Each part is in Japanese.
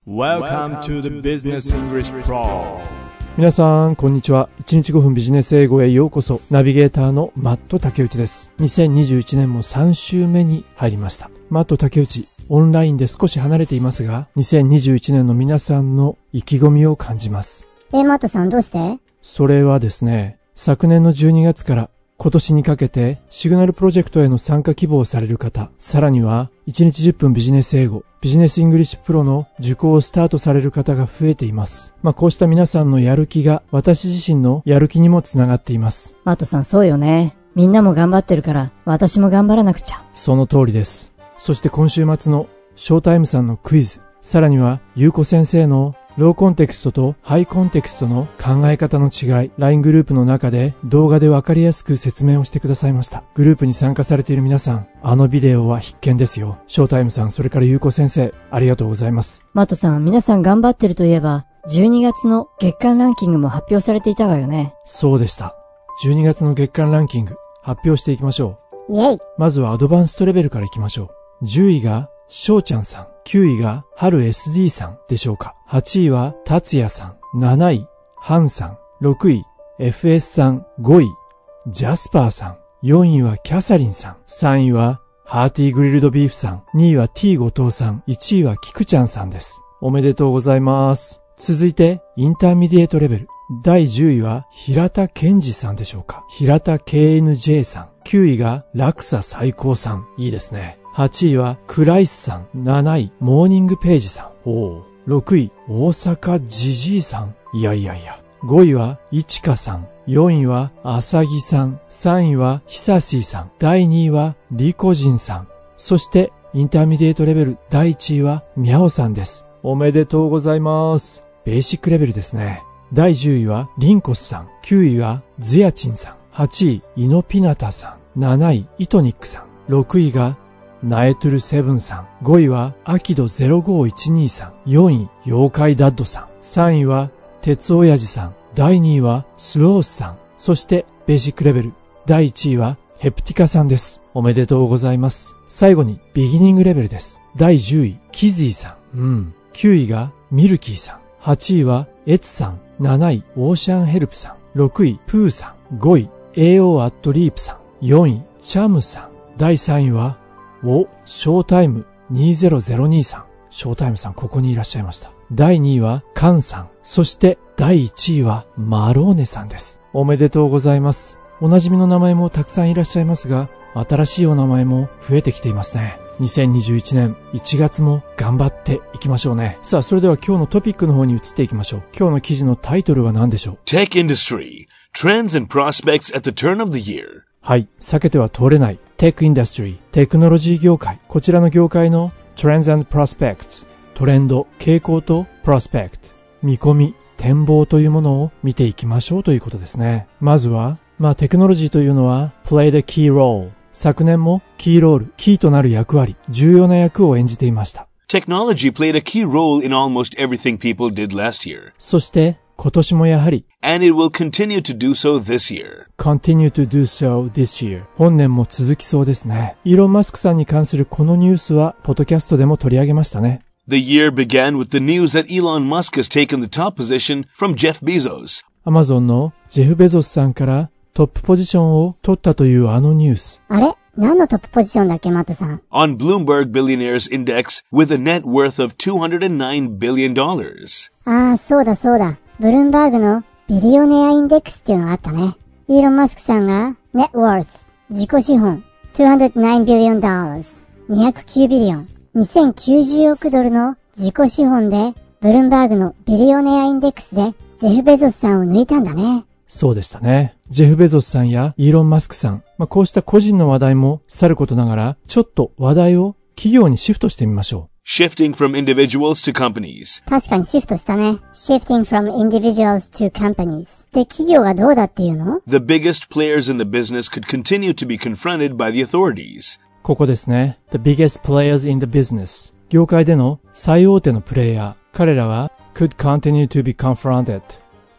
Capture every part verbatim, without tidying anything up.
Welcome to the Business English Pro。 皆さんこんにちは。いちにちごふんビジネス英語へようこそ。ナビゲーターのマット竹内です。にせんにじゅういちねんもさん週目に入りました。マット竹内、オンラインで少し離れていますが、にせんにじゅういちねんの皆さんの意気込みを感じます。 え、マットさんどうして？ それはですね、昨年のじゅうにがつから今年にかけてシグナルプロジェクトへの参加希望される方、さらにはいちにちじゅっぷんビジネス英語、ビジネスイングリッシュプロの受講をスタートされる方が増えています。まあこうした皆さんのやる気が私自身のやる気にもつながっています。 マットさんそうよね。みんなも頑張ってるから私も頑張らなくちゃ。 その通りです。そして今週末のショータイムさんのクイズ、さらにはゆうこ先生のローコンテクストとハイコンテクストの考え方の違い、ライン グループの中で動画でわかりやすく説明をしてくださいました。グループに参加されている皆さん、あのビデオは必見ですよ。ショータイムさん、それからゆうこ先生、ありがとうございます。 マットさん、皆さん頑張ってるといえば、じゅうにがつの月間ランキングも発表されていたわよね。 そうでした。じゅうにがつの月間ランキング、発表していきましょう。イェイ。 まずはアドバンストレベルからいきましょう。じゅういが、しょうちゃんさん。きゅういが、はる エスディー さんでしょうか。はちいは、たつやさん。なない、はんさん。ろくい、エフエス さん。ごい、ジャスパーさん。よんいは、キャサリンさん。さんいは、ハーティーグリルドビーフさん。にいは、T 後藤さん。いちいは、キクちゃんさんです。おめでとうございます。続いて、インターミディエートレベル。だいじゅういは、平田健二さんでしょうか。平田 ケーエヌジェー さん。きゅういが、落差最高さん。いいですね。はちいは、クライスさん。なない、モーニングページさん。おー。ろくい、大阪ジジイさん。いやいやいや。ごいは、いちかさん。よんいは、あさぎさん。さんいは、ひさしーさん。だいにいは、リコジンさん。そして、インターミディエートレベルだいいちいは、ミャオさんです。おめでとうございます。ベーシックレベルですね。だいじゅういは、リンコスさん。きゅういは、ズヤチンさん。はちい、イノピナタさん。なない、イトニックさん。ろくいが、ナエトゥルセブンさん。ごいは、アキドゼロごいちにさん。よんい、妖怪ダッドさん。さんいは、鉄親父さん。だいにいは、スロースさん。そして、ベーシックレベル。だいいちいは、ヘプティカさんです。おめでとうございます。最後に、ビギニングレベルです。だいじゅうい、キズイさん。うん。きゅういが、ミルキーさん。はちいは、エツさん。なない、オーシャンヘルプさん。ろくい、プーさん。ごい、エーオー アットリープさん。よんい、チャムさん。だいさんいは、お、ショータイムにせんにさん。ショータイムさんここにいらっしゃいました。だいにいはカンさん。そしてだいいちいはマローネさんです。おめでとうございます。おなじみの名前もたくさんいらっしゃいますが、新しいお名前も増えてきていますね。にせんにじゅういちねんいちがつも頑張っていきましょうね。さあ、それでは今日のトピックの方に移っていきましょう。今日の記事のタイトルは何でしょう？ Tech Industry Trends and Prospects at the Turn of the Year。 はい、避けては通れないテックインダストリー、テクノロジー業界。こちらの業界の Trends and Prospects、トレンド、傾向と Prospect、見込み、展望というものを見ていきましょうということですね。まずは、まあテクノロジーというのは Play the key role。昨年もキーロール、キーとなる役割、重要な役を演じていました。 Technology played a key role in almost everything people did last year. そして今年もやはり And it will continue to do so this year. Continue to do so this year. 本年も続きそうですね。イーロン・マスクさんに関するこのニュースはポッドキャストでも取り上げましたね。 The year began with the news that Elon Musk has taken the top position from Jeff Bezos. アマゾンのジェフ・ベゾスさんからトップポジションを取ったというあのニュース。 あれ？何のトップポジションだっけ、マットさん。 On Bloomberg Billionaires Index with a net worth of two hundred nine billion dollars. ああ、そうだそうだ。ブルームバーグのビリオネアインデックスっていうのがあったね。イーロン・マスクさんが Net Worth 自己資本 two hundred nine billion dollars にひゃくきゅうビリオンにせんきゅうじゅうおくドルの自己資本でブルームバーグのビリオネアインデックスでジェフ・ベゾスさんを抜いたんだね。 そうでしたね。ジェフ・ベゾスさんやイーロン・マスクさん、まあ、こうした個人の話題もさることながら、ちょっと話題を企業にシフトしてみましょう。 Shifting from individuals to companies. 確かにシフトしたね。Shifting from individuals to companies. で、企業がどうだっていうの？ The biggest players in the business could continue to be confronted by the authorities. ここですね。The biggest players in the business. 業界での最大手のプレイヤー。彼らは could continue to be confronted.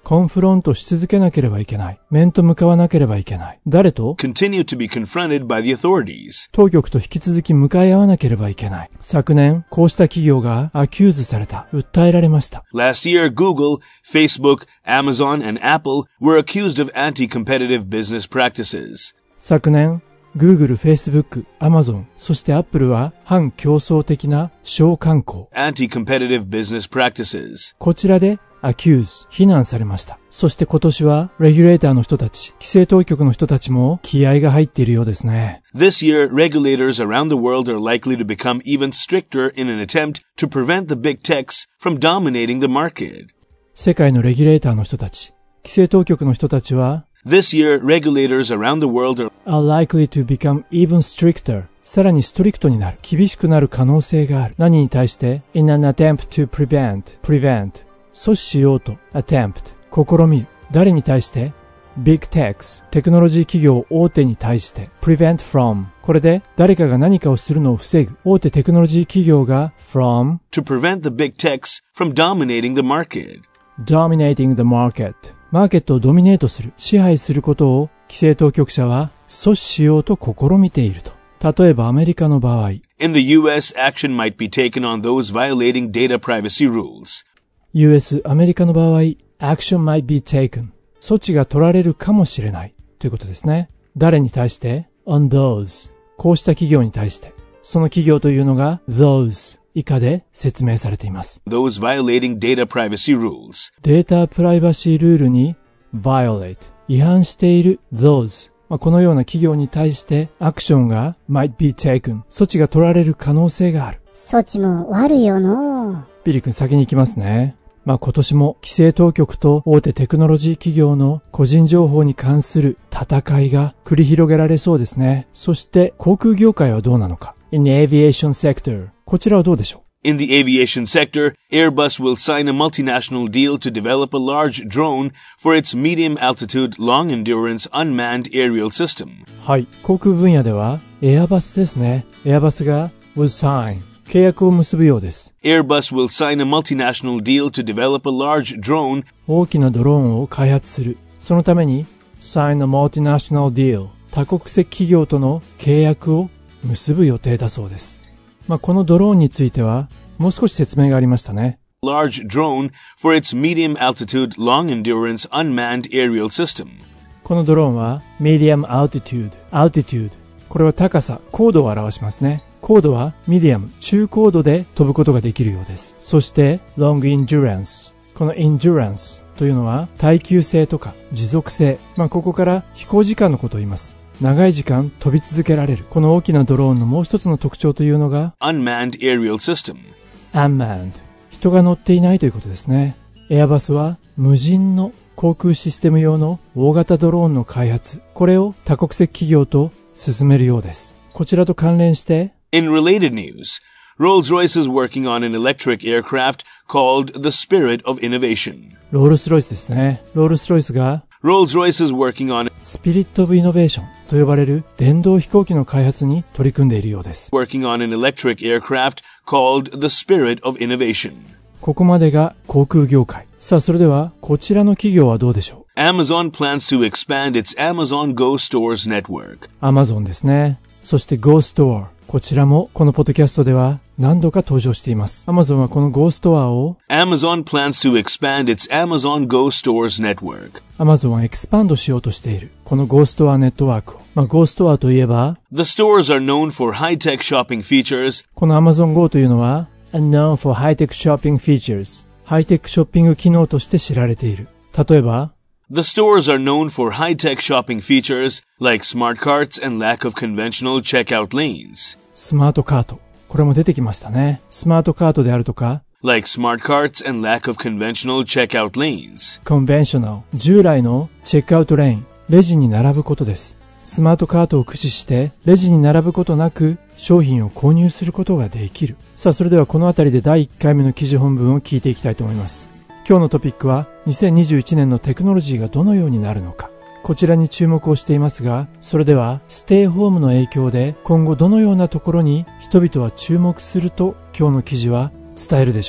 コンフロントし続けなければいけない。面と向かわなければいけない。誰と continue to be confronted by the authorities. 当局と引き続き向かい合わなければいけない。昨年、こうした企業がアキューズされた。訴えられました。 Last year, Google, Facebook, Amazon, and Apple were accused of anti-competitive business practices. 昨年、Google、Facebook、Amazon、そして Apple は反競争的な商慣行。 anti-competitive business practices. こちらでaccuse、非難されました。そして今年は、レギュレーターの人たち、規制当局の人たちも気合が入っているようですね。 This year, regulators around the world are likely to become even stricter in an attempt to prevent the big techs from dominating the market. 世界のレギュレーターの人たち、規制当局の人たちは、 This year, regulators around the world are are likely to become even stricter. さらにストリクトになる、厳しくなる可能性がある。何に対して in an attempt to prevent, prevent. 阻止しようと attempt 試みる。誰に対して big techs テクノロジー企業大手に対して prevent from これで誰かが何かをするのを防ぐ。大手テクノロジー企業が from to prevent the big techs from dominating the market. dominating the market マーケットをドミネートする、支配することを規制当局者は阻止しようと試みていると。例えばアメリカの場合 In the U S, action might be taken on those violating data privacy rules. ユーエス、アメリカの場合、action might be taken。措置が取られるかもしれない。ということですね。誰に対して on those。こうした企業に対して。その企業というのが those 以下で説明されています。 Those violating data privacy rules. データプライバシールールに violate。違反している those。まあ、このような企業に対してアクションが might be taken。措置が取られる可能性がある。 措置も悪いよの。 ビリ君先に行きますね。まあ今年も規制当局と大手テクノロジー企業の個人情報に関する戦いが繰り広げられそうですね。そして航空業界はどうなのか。In the aviation sector。こちらはどうでしょう。 In the aviation sector, Airbus will sign a multinational deal to develop a large drone for its medium-altitude, long-endurance unmanned aerial system. はい。航空分野ではエアバスですね。エアバスが will sign。契約を結ぶようです。 Airbus will sign a multinational deal to develop a large drone. 大きなドローンを開発する。そのために sign a multinational deal。多国籍企業との契約を結ぶ予定だそうです。まあ、このドローンについてはもう少し説明がありましたね。 Large drone for its medium-altitude, long-endurance unmanned aerial system. このドローンは medium altitude, altitude。これは高さ、高度を表しますね。高度はミディアム、中高度で飛ぶことができるようです。そして long endurance。この endurance というのは耐久性とか持続性。まあここから飛行時間のことを言います。長い時間飛び続けられる。この大きなドローンのもう一つの特徴というのが unmanned aerial system。 unmanned。人が乗っていないということですね。エアバスは無人の航空システム用の大型ドローンの開発。これを多国籍企業と進めるようです。こちらと関連して In related news, Rolls-Royce is working on an electric aircraft called the Spirit of Innovation. ロールスロイスですね。ロールスロイスが Rolls-Royce is working on Spirit of Innovation と呼ばれる電動飛行機の開発に取り組んでいるようです。 working on an electric aircraft called the Spirit of Innovation. ここまでが航空業界。さあそれではこちらの企業はどうでしょう。 Amazon plans to expand its Amazon Go Stores network. Amazon ですね。そして Go Store。こちらもこのポッドキャストでは何度か登場しています。Amazon はこの Go Store を Amazon plans to expand its Amazon Go Stores network. Amazon はエクスパンドしようとしている。この Go Store ネットワークを。まあ Go Store といえば The stores are known for high-tech shopping features. この Amazon Go というのは known for high-tech shopping features。ハイテクショッピング機能として知られている。例えば The stores are known for high-tech shopping features like smart carts and lack of conventional checkout lanes. スマートカート。これも出てきましたね。スマートカートであるとか like smart carts and lack of conventional checkout lanes. conventional。従来のチェックアウトレーン。レジに並ぶことです。スマートカートを駆使してレジに並ぶことなく商品を購入することができる。さあそれではこのあたりでだいいっかいめの記事本文を聞いていきたいと思います。今日のトピックはにせんにじゅういちねんのテクノロジーがどのようになるのか。こちらに注目をしていますが、それではステイホームの影響で今後どのようなところに人々は注目すると今日の記事は伝えるでしょうか。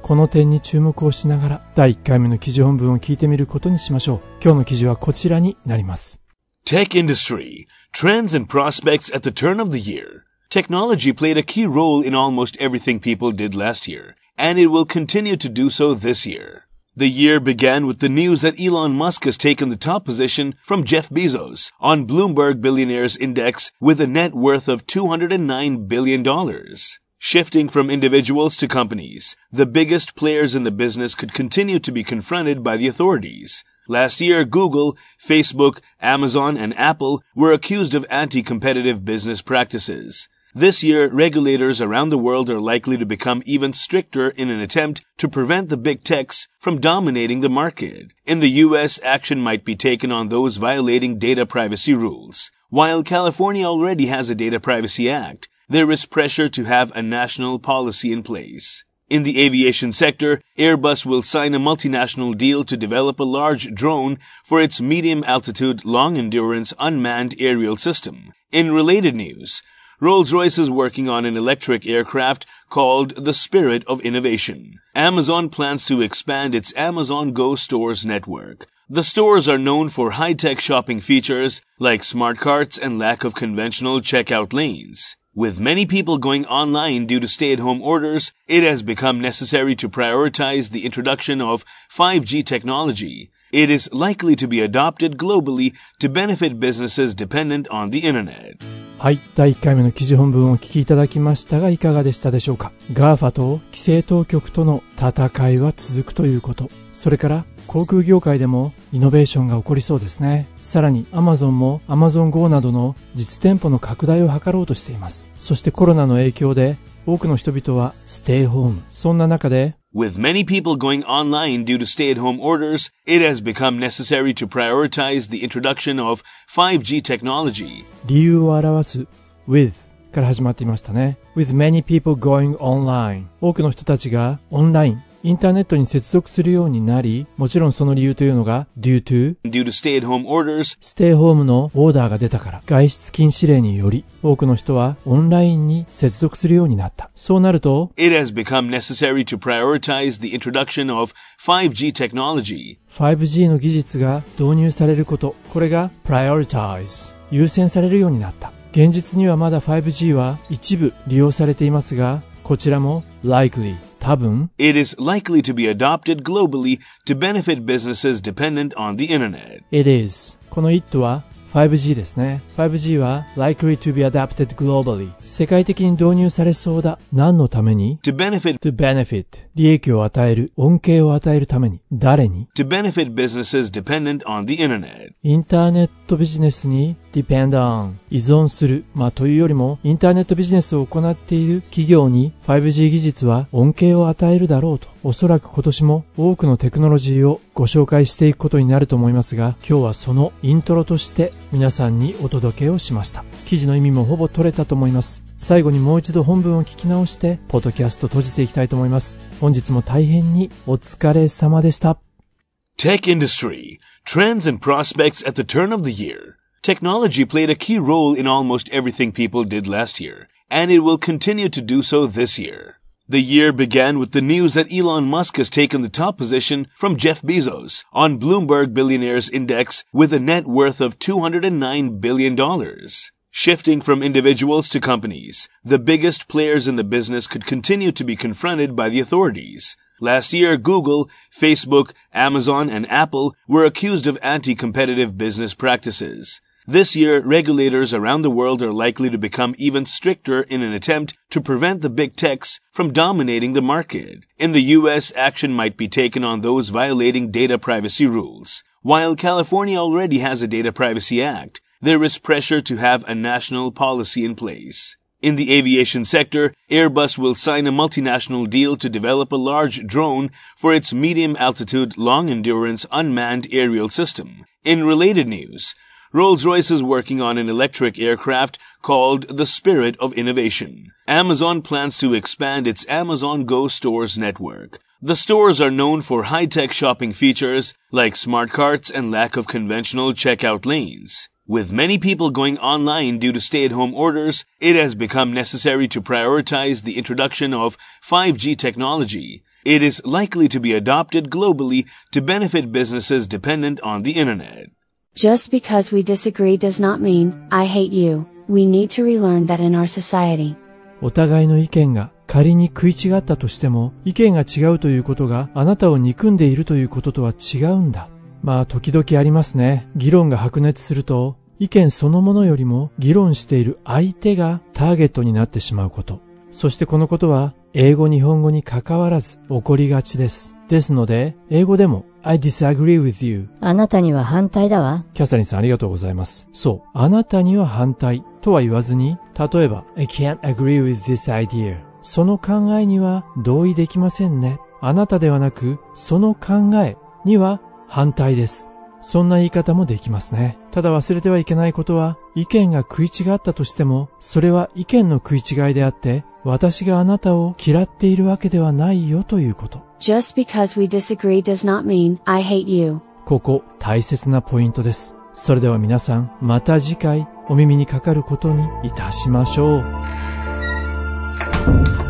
この点に注目をしながらだいいっかいめの記事本文を聞いてみることにしましょう。今日の記事はこちらになります。 Tech Industry, Trends and Prospects at the Turn of the Year. Technology played a key role in almost everything people did last year, and it will continue to do so this year. The year began with the news that Elon Musk has taken the top position from Jeff Bezos on Bloomberg Billionaires Index with a net worth of two hundred nine billion dollars. Shifting from individuals to companies, the biggest players in the business could continue to be confronted by the authorities. Last year, Google, Facebook, Amazon, and Apple were accused of anti-competitive business practices. This year, regulators around the world are likely to become even stricter in an attempt to prevent the big techs from dominating the market. In the U S, action might be taken on those violating data privacy rules. While California already has a Data Privacy Act, there is pressure to have a national policy in place. In the aviation sector, Airbus will sign a multinational deal to develop a large drone for its medium-altitude, long-endurance unmanned aerial system. In related news, Rolls-Royce is working on an electric aircraft called the Spirit of Innovation. Amazon plans to expand its Amazon Go stores network. The stores are known for high-tech shopping features like smart carts and lack of conventional checkout lanes. With many people going online due to stay-at-home orders, it has become necessary to prioritize the introduction of five G technology. It is likely to be adopted globally to benefit businesses dependent on the internet. はい、だいいっかいめの記事本文をお聞きいただきましたがいかがでしたでしょうか。ガーファ と規制当局との戦いは続くということ。それから航空業界でもイノベーションが起こりそうですね。さらに Amazon も Amazon Go などの実店舗の拡大を図ろうとしています。そしてコロナの影響で多くの人々はステイホーム。そんな中で With many people going online due to stay-at-home orders, it has become necessary to prioritize the introduction of five G technology. 理由を表す with から始まっていましたね。With many people going online. 多くの人たちがオンライン、インターネットに接続するようになり、もちろんその理由というのが due to, due to stay-at-home orders, ステイホームのオーダーが出たから、外出禁止令により、多くの人はオンラインに接続するようになった。そうなると、 it has become necessary to prioritize the introduction of five G technology. ファイブジー の技術が導入されること、これが prioritize、優先されるようになった。現実にはまだ ファイブジー は一部利用されていますが、こちらも likely、多分 It is likely to be adopted globally to benefit businesses dependent on the internet. It is. この it は ファイブジー ですね。ファイブジー は likely to be adopted globally. 世界的に導入されそうだ。何のために To benefit, to benefit. 利益を与える、恩恵を与えるために。誰に to benefit businesses dependent on the internet. インターネットビジネスに depend on 依存する。まあというよりもインターネットビジネスを行っている企業に ファイブジー 技術は恩恵を与えるだろうと。おそらく今年も多くのテクノロジーをご紹介していくことになると思いますが、今日はそのイントロとして皆さんにお届けをしました。記事の意味もほぼ取れたと思います。最後にもう一度本文を聞き直してポッドキャスト閉じていきたいと思います。本日も大変にお疲れ様でした。 Tech Industry, Trends and Prospects at the Turn of the Year. Technology played a key role in almost everything people did last year, and it will continue to do so this year. The year began with the news that Elon Musk has taken the top position from Jeff Bezos on Bloomberg Billionaires Index with a net worth of two hundred nine billion dollars. Shifting from individuals to companies, the biggest players in the business could continue to be confronted by the authorities. Last year, Google, Facebook, Amazon, and Apple were accused of anti-competitive business practices. This year, regulators around the world are likely to become even stricter in an attempt to prevent the big techs from dominating the market. In the U S, action might be taken on those violating data privacy rules. While California already has a Data Privacy Act, there is pressure to have a national policy in place. In the aviation sector, Airbus will sign a multinational deal to develop a large drone for its medium-altitude, long-endurance unmanned aerial system. In related news, Rolls-Royce is working on an electric aircraft called the Spirit of Innovation. Amazon plans to expand its Amazon Go stores network. The stores are known for high-tech shopping features like smart carts and lack of conventional checkout lanes. With many people going online due to stay-at-home orders, it has become necessary to prioritize the introduction of five G technology. It is likely to be adopted globally to benefit businesses dependent on the internet. Just because we disagree does not mean, I hate you. We need to relearn that in our society. お互いの意見が仮に食い違ったとしても、意見が違うということがあなたを憎んでいるということとは違うんだ。まあ時々ありますね。議論が白熱すると、意見そのものよりも議論している相手がターゲットになってしまうこと。そしてこのことは英語日本語に関わらず起こりがちです。ですので、英語でも I disagree with you。 あなたには反対だわ。 キャサリンさんありがとうございます。そう、あなたには反対とは言わずに、例えば I can't agree with this idea。その考えには同意できませんね。あなたではなく、その考えには反対です。そんな言い方もできますね。ただ忘れてはいけないことは、意見が食い違ったとしても、それは意見の食い違いであって、私があなたを嫌っているわけではないよということ。 Just because we disagree does not mean, I hate you. ここ、大切なポイントです。それでは皆さん、また次回、お耳にかかることにいたしましょう。